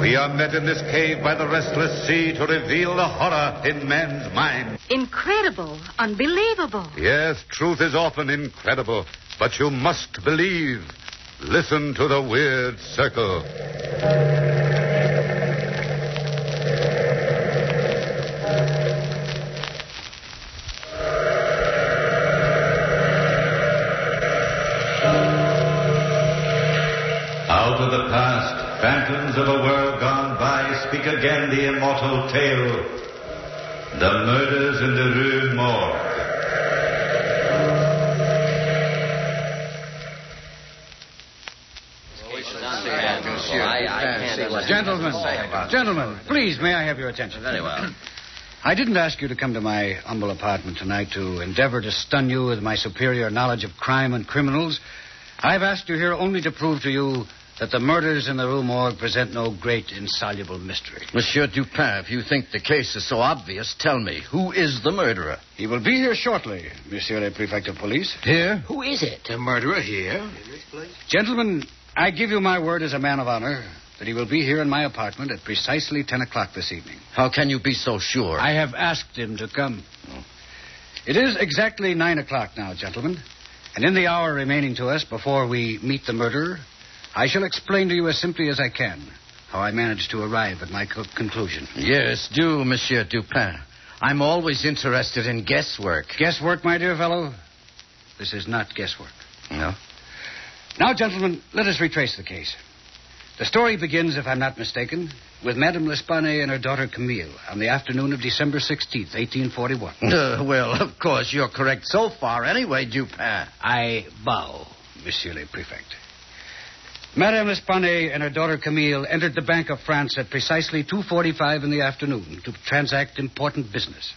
We are met in this cave by the restless sea to reveal the horror in men's minds. Incredible. Unbelievable. Yes, truth is often incredible, but you must believe. Listen to the weird circle. Out of the past, phantoms of a world gone by speak again the immortal tale. The murders in the Rue Morgue. Gentlemen, please, may I have your attention? Very well. I didn't ask you to come to my humble apartment tonight to endeavor to stun you with my superior knowledge of crime and criminals. I've asked you here only to prove to you that the murders in the Rue Morgue present no great insoluble mystery. Monsieur Dupin, if you think the case is so obvious, tell me, who is the murderer? He will be here shortly, Monsieur le Prefect of Police. Here? Who is it? A murderer here? In this place? Gentlemen, I give you my word as a man of honor that he will be here in my apartment at precisely 10 o'clock this evening. How can you be so sure? I have asked him to come. It is exactly 9 o'clock now, gentlemen. And in the hour remaining to us before we meet the murderer, I shall explain to you as simply as I can how I managed to arrive at my conclusion. Yes, do, Monsieur Dupin. I'm always interested in guesswork. Guesswork, my dear fellow? This is not guesswork. No? Now, gentlemen, let us retrace the case. The story begins, if I'm not mistaken, with Madame L'Espanaye and her daughter Camille on the afternoon of December 16th, 1841. Well, of course, you're correct so far anyway, Dupin. I bow, Monsieur le Prefect. Madame L'Espanaye and her daughter Camille entered the Bank of France at precisely 2:45 in the afternoon to transact important business.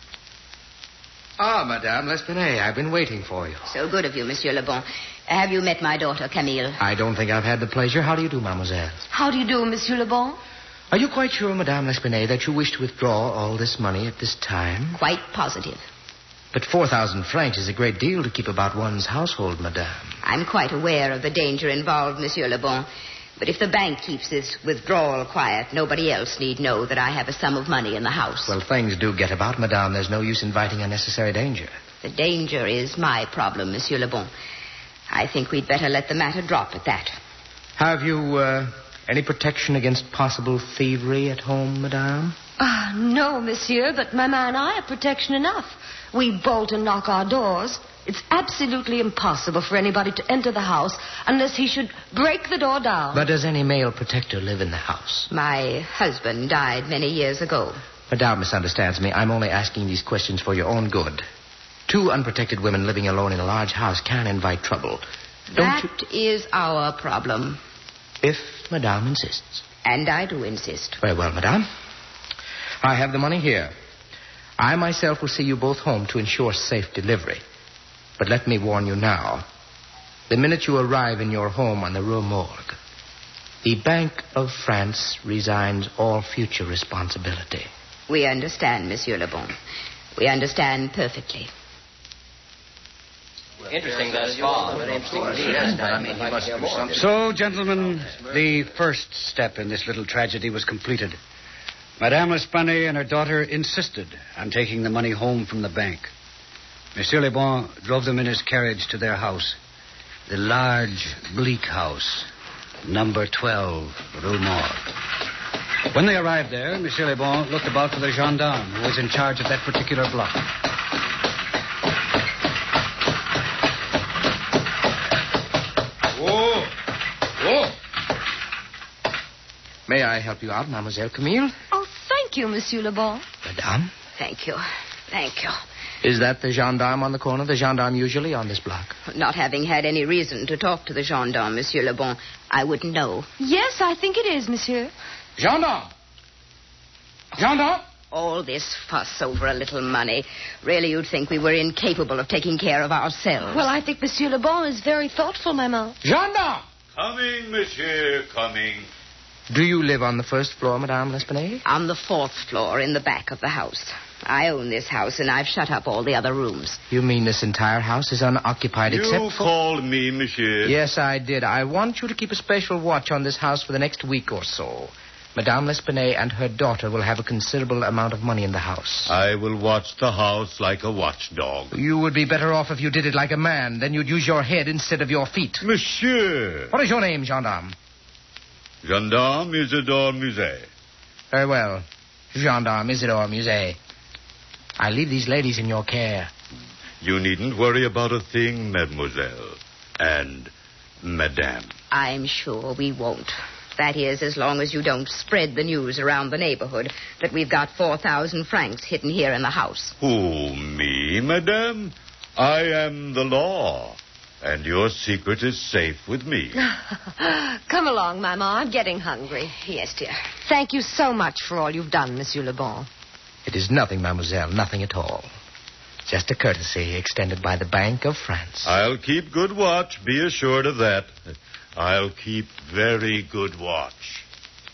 Ah, Madame L'Espanaye, I've been waiting for you. So good of you, Monsieur Le Bon. Have you met my daughter, Camille? I don't think I've had the pleasure. How do you do, mademoiselle? How do you do, Monsieur Le Bon? Are you quite sure, Madame L'Espanaye, that you wish to withdraw all this money at this time? Quite positive. But 4,000 francs is a great deal to keep about one's household, madame. I'm quite aware of the danger involved, Monsieur Le Bon. But if the bank keeps this withdrawal quiet, nobody else need know that I have a sum of money in the house. Well, things do get about, madame. There's no use inviting unnecessary danger. The danger is my problem, Monsieur Le Bon. I think we'd better let the matter drop at that. Have you any protection against possible thievery at home, madame? No, monsieur, but Mama and I have protection enough. We bolt and lock our doors. It's absolutely impossible for anybody to enter the house unless he should break the door down. But does any male protector live in the house? My husband died many years ago. Madame misunderstands me. I'm only asking these questions for your own good. 2 unprotected women living alone in a large house can invite trouble. That is our problem. If Madame insists. And I do insist. Very well, Madame. I have the money here. I myself will see you both home to ensure safe delivery. But let me warn you now. The minute you arrive in your home on the Rue Morgue, the Bank of France resigns all future responsibility. We understand, Monsieur Le Bon. We understand perfectly. Interesting thus far. So, gentlemen, the first step in this little tragedy was completed. Madame L'Espanaye and her daughter insisted on taking the money home from the bank. Monsieur Le Bon drove them in his carriage to their house, the large, bleak house, number 12, Rue Morgue. When they arrived there, Monsieur Le Bon looked about for the gendarme who was in charge of that particular block. May I help you out, Mademoiselle Camille? Oh, thank you, Monsieur Le Bon. Madame? Thank you. Thank you. Is that the gendarme on the corner? The gendarme usually on this block? Not having had any reason to talk to the gendarme, Monsieur Le Bon, I wouldn't know. Yes, I think it is, monsieur. Gendarme! Gendarme! All this fuss over a little money. Really, you'd think we were incapable of taking care of ourselves. Well, I think Monsieur Le Bon is very thoughtful, Maman. Gendarme! Coming, monsieur, coming. Do you live on the first floor, Madame L'Espanaye? On the 4th floor in the back of the house. I own this house, and I've shut up all the other rooms. You mean this entire house is unoccupied except for... You called me, monsieur. Yes, I did. I want you to keep a special watch on this house for the next week or so. Madame L'Espanaye and her daughter will have a considerable amount of money in the house. I will watch the house like a watchdog. You would be better off if you did it like a man. Then you'd use your head instead of your feet. Monsieur! What is your name, gendarme? Gendarme Isidore Musée. Very well. Gendarme Isidore Musée. I leave these ladies in your care. You needn't worry about a thing, mademoiselle. And madame. I'm sure we won't. That is, as long as you don't spread the news around the neighborhood that we've got 4,000 francs hidden here in the house. Who, me, madame? I am the law. And your secret is safe with me. Come along, Maman. I'm getting hungry. Yes, dear. Thank you so much for all you've done, Monsieur Le Bon. It is nothing, mademoiselle, nothing at all. Just a courtesy extended by the Bank of France. I'll keep good watch, be assured of that. I'll keep very good watch.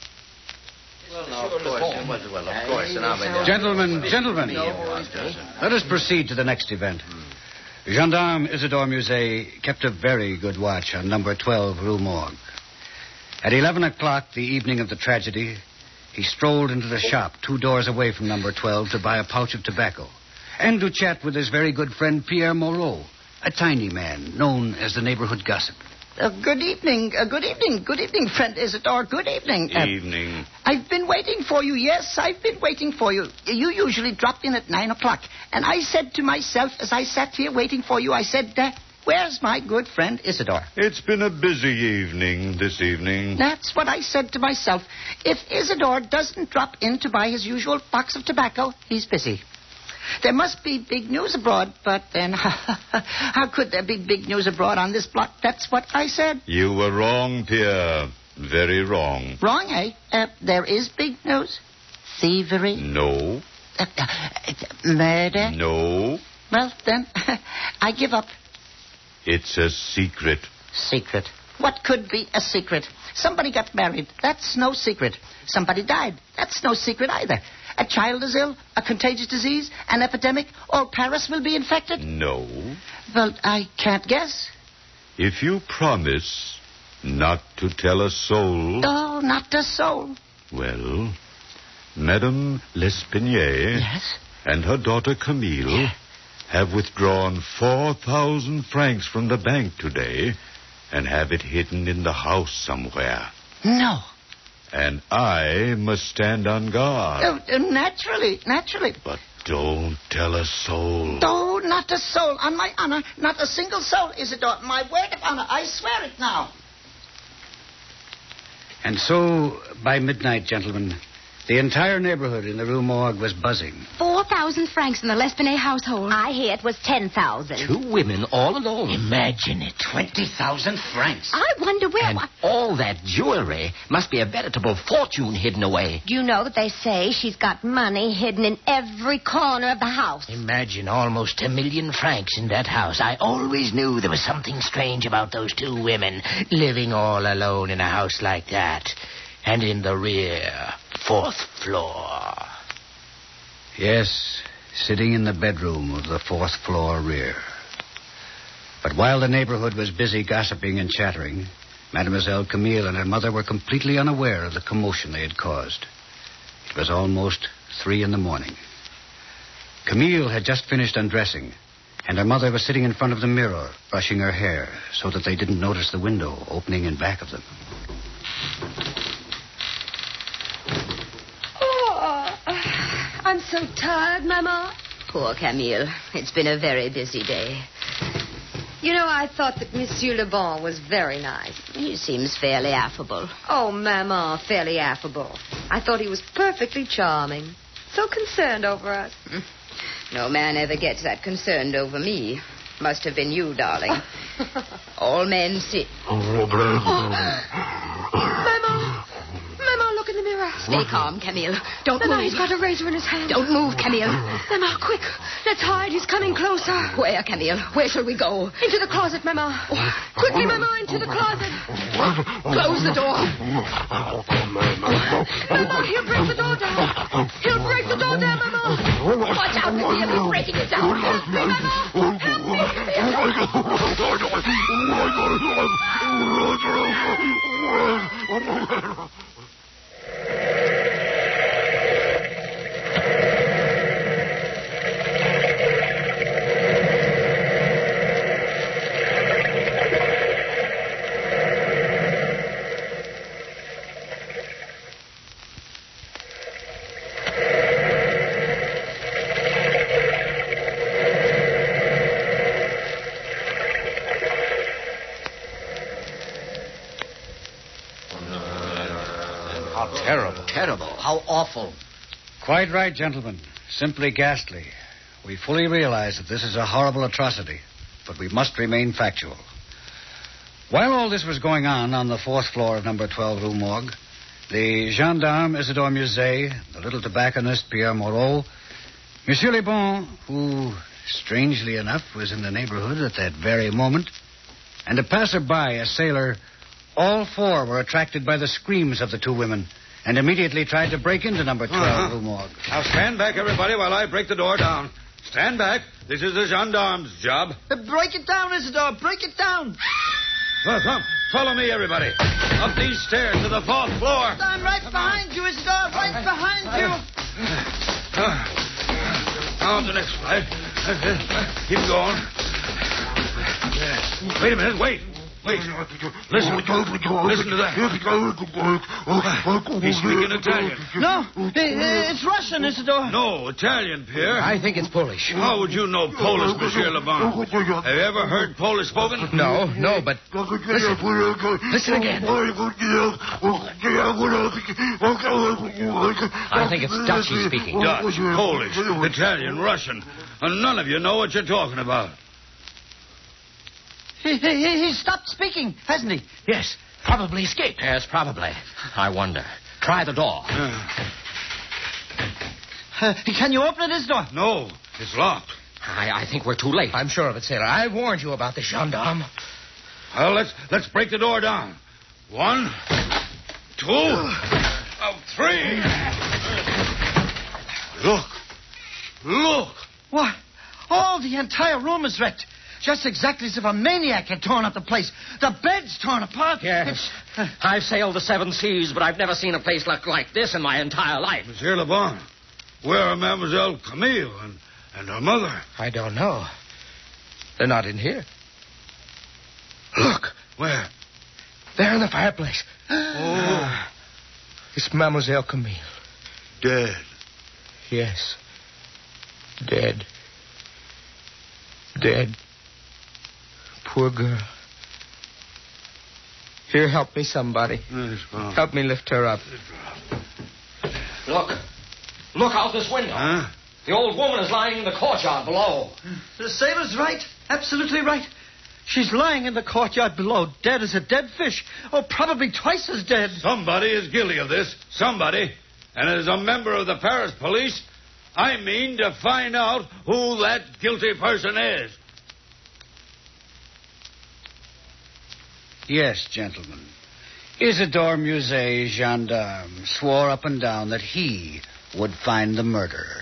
Gentlemen, let us proceed to the next event. Gendarme Isidore Musée kept a very good watch on number 12 Rue Morgue. At 11 o'clock the evening of the tragedy, he strolled into the shop 2 doors away from number 12 to buy a pouch of tobacco and to chat with his very good friend Pierre Moreau, a tiny man known as the neighborhood gossip. Good evening, friend Isidore. Good evening. Evening. I've been waiting for you. Yes, I've been waiting for you. You usually drop in at 9 o'clock. And I said to myself, as I sat here waiting for you, I said, where's my good friend Isidore? It's been a busy evening this evening. That's what I said to myself. If Isidore doesn't drop in to buy his usual box of tobacco, he's busy. There must be big news abroad, but then how could there be big news abroad on this block? That's what I said. You were wrong, Pierre. Very wrong. Wrong, eh? There is big news. Thievery. No. Murder. No. Well, then, I give up. It's a secret. Secret. What could be a secret? Somebody got married. That's no secret. Somebody died. That's no secret either. A child is ill, a contagious disease, an epidemic, all Paris will be infected? No. Well, I can't guess. If you promise not to tell a soul... Oh, not a soul. Well, Madame L'Espanaye Yes? and her daughter Camille have withdrawn 4,000 francs from the bank today and have it hidden in the house somewhere. No. And I must stand on guard. Naturally. But don't tell a soul. Oh, not a soul. On my honor, not a single soul, Isidore. My word of honor. I swear it now. And so, by midnight, gentlemen, the entire neighborhood in the Rue Morgue was buzzing. 4,000 francs in the L'Espanaye household. I hear it was 10,000. 2 women all alone. Imagine it. 20,000 francs. I wonder where... And all that jewelry must be a veritable fortune hidden away. Do you know that they say she's got money hidden in every corner of the house? Imagine almost 1 million francs in that house. I always knew there was something strange about those 2 women living all alone in a house like that. And in the rear, 4th floor. Yes, sitting in the bedroom of the 4th floor rear. But while the neighborhood was busy gossiping and chattering, Mademoiselle Camille and her mother were completely unaware of the commotion they had caused. It was almost 3 a.m. Camille had just finished undressing, and her mother was sitting in front of the mirror, brushing her hair, so that they didn't notice the window opening in back of them. I'm so tired, Maman. Poor Camille. It's been a very busy day. You know, I thought that Monsieur Le Bon was very nice. He seems fairly affable. Oh, Maman, fairly affable. I thought he was perfectly charming. So concerned over us. No man ever gets that concerned over me. Must have been you, darling. All men see... Maman, look in the mirror. Stay calm, Camille. Don't Maman, move. he's got a razor in his hand. Don't move, Camille. Maman, quick. Let's hide. He's coming closer. Where, Camille? Where shall we go? Into the closet, Maman. Quickly, Maman, into the closet. Close the door. Maman, he'll break the door down. He'll break the door down, Maman. Watch out, Camille. He's breaking it down. Help me, Maman. Help me. How terrible. Terrible. How awful. Quite right, gentlemen. Simply ghastly. We fully realize that this is a horrible atrocity, but we must remain factual. While all this was going on the fourth floor of number 12 Rue Morgue, the gendarme Isidore Musée, the little tobacconist Pierre Moreau, Monsieur Le Bon, who, strangely enough, was in the neighborhood at that very moment, and a passerby, a sailor, all four were attracted by the screams of the two women and immediately tried to break into number 12 Rue Morgue. Now stand back, everybody, while I break the door down. Stand back. This is the gendarme's job. Break it down, Isidore. Break it down. Well, come. Follow me, everybody. Up these stairs to the fourth floor. I'm right behind you, Isidore. Right behind you. On the next flight. Keep going. Wait a minute. Wait. Listen to that. He's speaking Italian. No, it's Russian, Isidore. No, Italian, Pierre. I think it's Polish. How would you know Polish, Monsieur Le Bon? Have you ever heard Polish spoken? No, but listen again. I think it's Dutch he's speaking. Dutch, Polish, Italian, Russian. And none of you know what you're talking about. He stopped speaking, hasn't he? Yes, probably escaped. Yes, probably. I wonder. Try the door. Can you open it, Isidore? No, it's locked. I think we're too late. I'm sure of it, sailor. I warned you about the gendarme. Well, let's break the door down. 1, 2, 3. Look. What? Oh, the entire room is wrecked. Just exactly as if a maniac had torn up the place. The bed's torn apart. Yes. I've sailed the 7 seas, but I've never seen a place look like this in my entire life. Monsieur Le Bon, where are Mademoiselle Camille and her mother? I don't know. They're not in here. Look. Where? There in the fireplace. Oh. It's Mademoiselle Camille. Dead. Yes. Dead. Poor girl. Here, help me, somebody. Help me lift her up. Look out this window. Huh? The old woman is lying in the courtyard below. The sailor's right. Absolutely right. She's lying in the courtyard below, dead as a dead fish. Oh, probably twice as dead. Somebody is guilty of this. Somebody. And as a member of the Paris police, I mean to find out who that guilty person is. Yes, gentlemen. Isidore Musée, gendarme, swore up and down that he would find the murderer.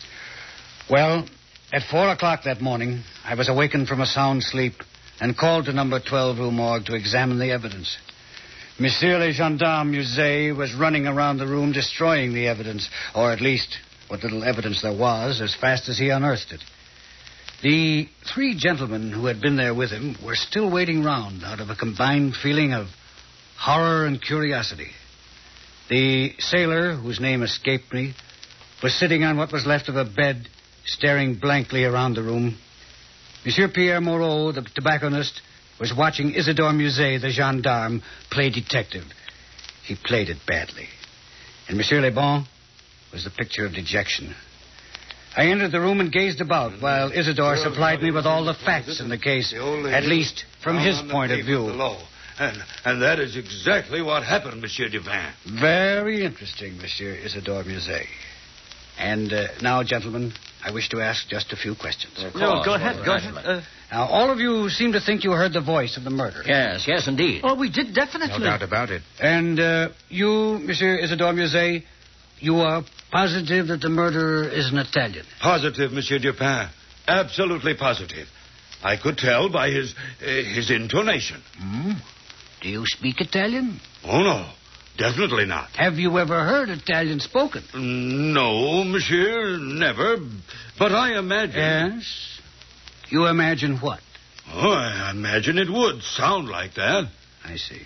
Well, at 4 o'clock that morning, I was awakened from a sound sleep and called to number 12 Rue Morgue to examine the evidence. Monsieur le gendarme Musée was running around the room destroying the evidence, or at least what little evidence there was, as fast as he unearthed it. The 3 gentlemen who had been there with him were still waiting round out of a combined feeling of horror and curiosity. The sailor, whose name escaped me, was sitting on what was left of a bed, staring blankly around the room. Monsieur Pierre Moreau, the tobacconist, was watching Isidore Musée, the gendarme, play detective. He played it badly. And Monsieur Le Bon was the picture of dejection. I entered the room and gazed about while Isidore supplied me with all the facts in the case, at least from his point of view. And that is exactly what happened, Monsieur Dupin. Very interesting, Monsieur Isidore Musée. And now, gentlemen, I wish to ask just a few questions. No, go ahead. Now, all of you seem to think you heard the voice of the murderer. Yes, indeed. Oh, we did definitely. No doubt about it. And you, Monsieur Isidore Musée, you are positive that the murderer is an Italian? Positive, Monsieur Dupin. Absolutely positive. I could tell by his intonation. Do you speak Italian? Oh, no. Definitely not. Have you ever heard Italian spoken? No, monsieur, never. But I imagine... Yes? You imagine what? Oh, I imagine it would sound like that. I see.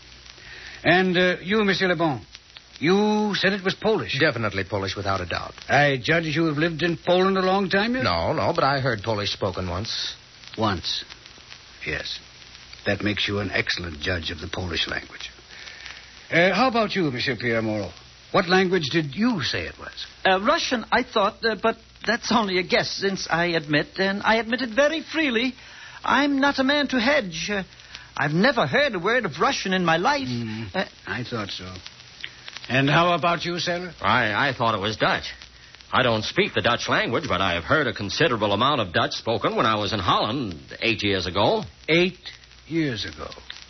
And you, Monsieur Le Bon, you said it was Polish. Definitely Polish, without a doubt. I judge you have lived in Poland a long time yet? No, but I heard Polish spoken once. Once. Yes. That makes you an excellent judge of the Polish language. How about you, Monsieur Pierre Moreau? What language did you say it was? Russian, I thought, but that's only a guess, since I admit, and I admit it very freely, I'm not a man to hedge. I've never heard a word of Russian in my life. I thought so. And how about you, sailor? I thought it was Dutch. I don't speak the Dutch language, but I have heard a considerable amount of Dutch spoken when I was in Holland 8 years ago. 8 years ago.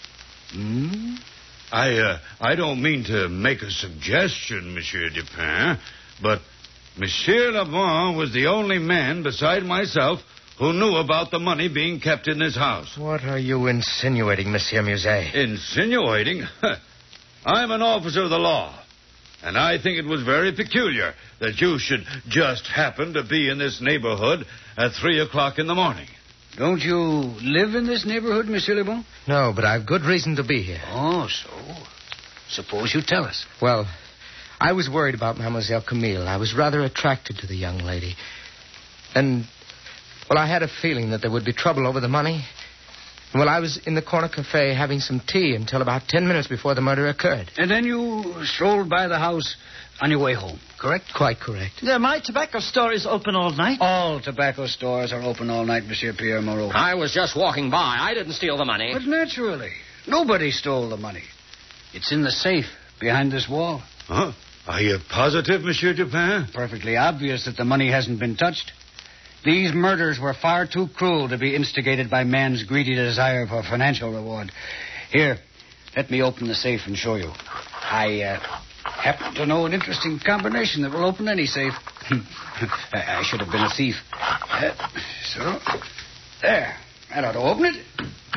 I don't mean to make a suggestion, Monsieur Dupin, but Monsieur Lebon was the only man beside myself who knew about the money being kept in this house. What are you insinuating, Monsieur Musée? Insinuating? I'm an officer of the law, and I think it was very peculiar that you should just happen to be in this neighborhood at 3 o'clock in the morning. Don't you live in this neighborhood, Monsieur Lebon? No, but I've good reason to be here. Oh, so? Suppose you tell us. Well, I was worried about Mademoiselle Camille. I was rather attracted to the young lady. And, well, I had a feeling that there would be trouble over the money. Well, I was in the corner cafe having some tea until about 10 minutes before the murder occurred. And then you strolled by the house on your way home, correct? Quite correct. My tobacco store is open all night. All tobacco stores are open all night, Monsieur Pierre Moreau. I was just walking by. I didn't steal the money. But naturally. Nobody stole the money. It's in the safe behind this wall. Huh? Are you positive, Monsieur Dupin? Perfectly obvious that the money hasn't been touched. These murders were far too cruel to be instigated by man's greedy desire for financial reward. Here, let me open the safe and show you. I happen to know an interesting combination that will open any safe. I should have been a thief. So, there. That ought to open it.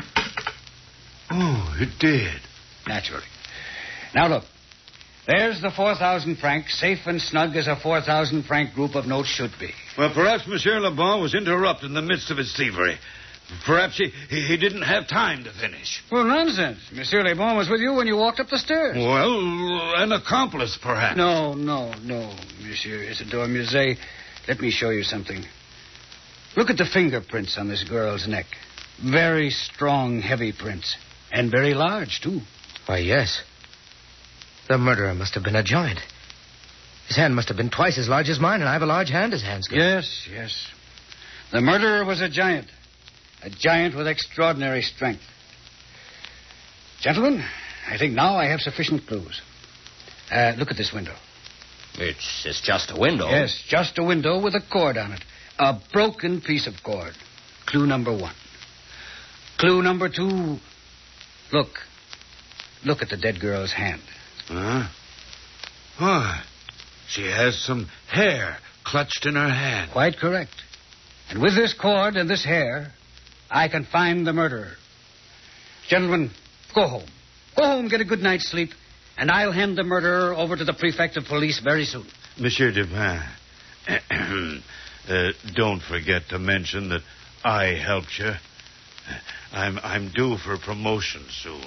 Oh, it did. Naturally. Now, look. There's the 4,000 francs, safe and snug as a 4,000 franc group of notes should be. Well, perhaps Monsieur Lebon was interrupted in the midst of his thievery. Perhaps he didn't have time to finish. Well, nonsense. Monsieur Lebon was with you when you walked up the stairs. Well, an accomplice, perhaps. No, Monsieur Isidore Musée. Let me show you something. Look at the fingerprints on this girl's neck. Very strong, heavy prints. And very large, too. Why, yes. The murderer must have been a giant. His hand must have been twice as large as mine, and I have a large hand as hands go. Yes. The murderer was a giant. A giant with extraordinary strength. Gentlemen, I think now I have sufficient clues. Look at this window. It's just a window. Yes, just a window with a cord on it. A broken piece of cord. Clue number 1. Clue number 2. Look at the dead girl's hand. Huh? Why? She has some hair clutched in her hand. Quite correct. And with this cord and this hair, I can find the murderer. Gentlemen, go home. Go home, get a good night's sleep, and I'll hand the murderer over to the prefect of police very soon. Monsieur Dupin, don't forget to mention that I helped you. I'm due for promotion soon.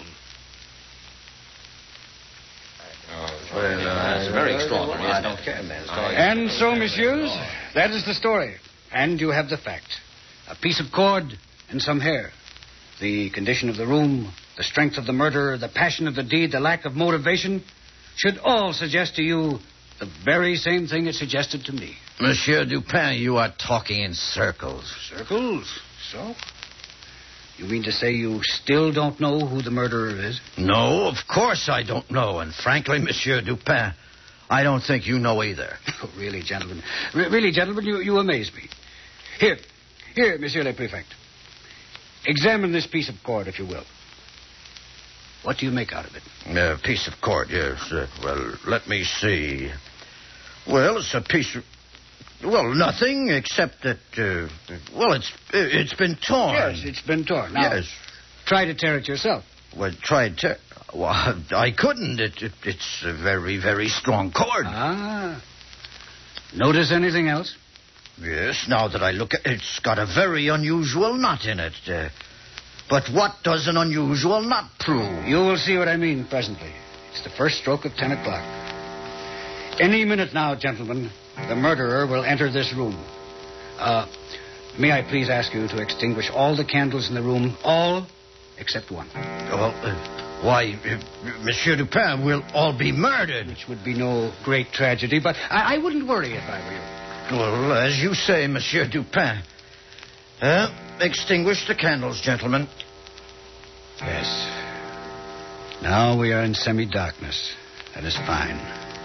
It's very extraordinary. I don't care, man. And so, messieurs, that is the story. And you have the facts. A piece of cord and some hair. The condition of the room, the strength of the murderer, the passion of the deed, the lack of motivation should all suggest to you the very same thing it suggested to me. Monsieur Dupin, you are talking in circles. Circles? So? You mean to say you still don't know who the murderer is? No, of course I don't know. And frankly, Monsieur Dupin, I don't think you know either. Oh, really, gentlemen. Really, gentlemen, you amaze me. Here, Monsieur le Prefect. Examine this piece of cord, if you will. What do you make out of it? A piece of cord, yes. Well, let me see. Well, it's a piece of... Well, nothing except that, it's been torn. Yes, it's been torn. Now, yes. Try to tear it yourself. Well, well, I couldn't. It's a very, very strong cord. Ah. Notice anything else? Yes, now that I look at it, it's got a very unusual knot in it. But what does an unusual knot prove? You will see what I mean presently. It's the first stroke of 10 o'clock. Any minute now, gentlemen, the murderer will enter this room. May I please ask you to extinguish all the candles in the room, all except one. Why, Monsieur Dupin will all be murdered. Which would be no great tragedy, but I wouldn't worry if I were you. Well, as you say, Monsieur Dupin. Extinguish the candles, gentlemen. Yes. Now we are in semi-darkness. That is fine.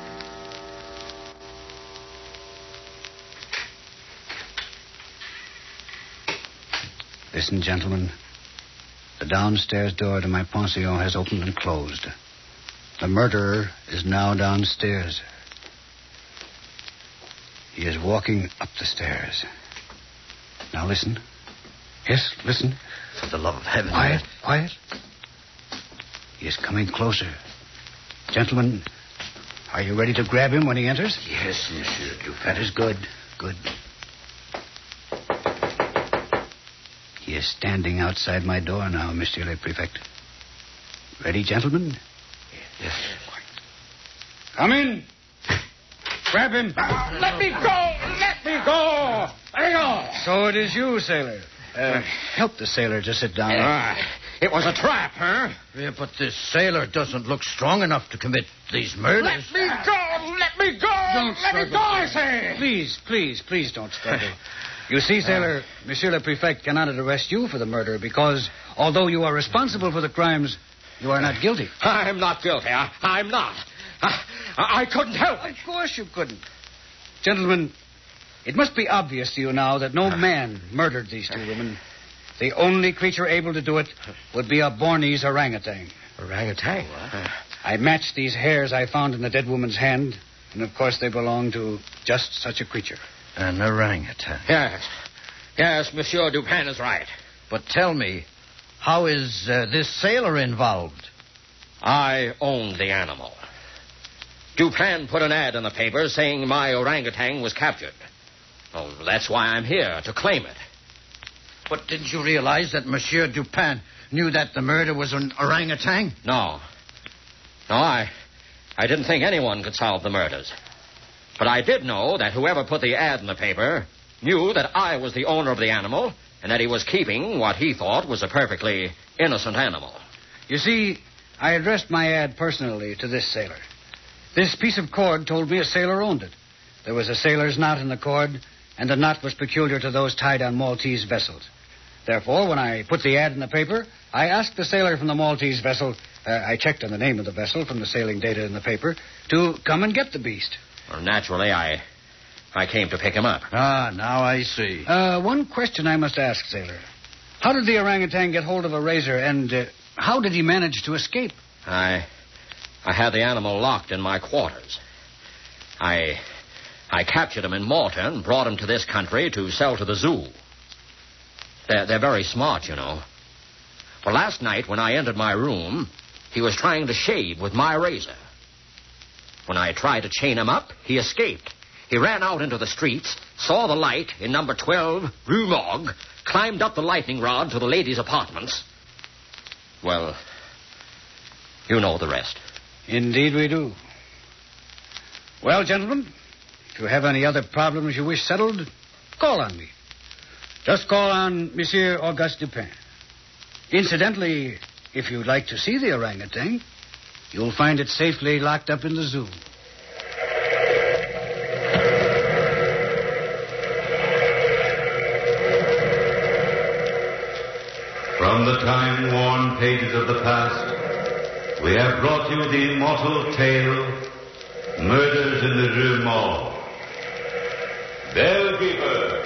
Listen, gentlemen. The downstairs door to my pension has opened and closed. The murderer is now downstairs. He is walking up the stairs. Now listen. Yes, listen. For the love of heaven. Quiet, quiet. He is coming closer. Gentlemen, are you ready to grab him when he enters? Yes, Monsieur Dupin. That is good. Good. He is standing outside my door now, Monsieur le Prefect. Ready, gentlemen? Yes. Come in. Grab him. Let me go! Let me go! Let me go! So it is you, sailor. Help the sailor to sit down. It was a trap, huh? Yeah, but this sailor doesn't look strong enough to commit these murders. Let me go! Let me go! Let me go, I say! Please don't struggle. You see, sailor, Monsieur le Prefect cannot arrest you for the murder because, although you are responsible for the crimes, you are not guilty. I'm not guilty. I'm not. I couldn't help it. Of course you couldn't. Gentlemen, it must be obvious to you now that no man murdered these two women. The only creature able to do it would be a Bornese orangutan. Orangutan? I matched these hairs I found in the dead woman's hand, and of course they belong to just such a creature. An orangutan. Yes, Monsieur Dupin is right. But tell me, how is this sailor involved? I owned the animal. Dupin put an ad in the paper saying my orangutan was captured. Oh, that's why I'm here, to claim it. But didn't you realize that Monsieur Dupin knew that the murder was an orangutan? No, I didn't think anyone could solve the murders. But I did know that whoever put the ad in the paper knew that I was the owner of the animal and that he was keeping what he thought was a perfectly innocent animal. You see, I addressed my ad personally to this sailor. This piece of cord told me a sailor owned it. There was a sailor's knot in the cord, and the knot was peculiar to those tied on Maltese vessels. Therefore, when I put the ad in the paper, I asked the sailor from the Maltese vessel, I checked on the name of the vessel from the sailing data in the paper, to come and get the beast. Well, naturally, I came to pick him up. Ah, now I see. One question I must ask, sailor. How did the orangutan get hold of a razor, and how did he manage to escape? I had the animal locked in my quarters. I captured him in Malta and brought him to this country to sell to the zoo. They're very smart, you know. Well, last night when I entered my room, he was trying to shave with my razor. When I tried to chain him up, he escaped. He ran out into the streets, saw the light in number 12, Rue Morgue, climbed up the lightning rod to the ladies' apartments. Well, you know the rest. Indeed we do. Well, gentlemen, if you have any other problems you wish settled, call on me. Just call on Monsieur Auguste Dupin. Incidentally, if you'd like to see the orangutan, you'll find it safely locked up in the zoo. From the time-worn pages of the past, we have brought you the immortal tale, Murders in the Rue Morgue. Bellkeeper!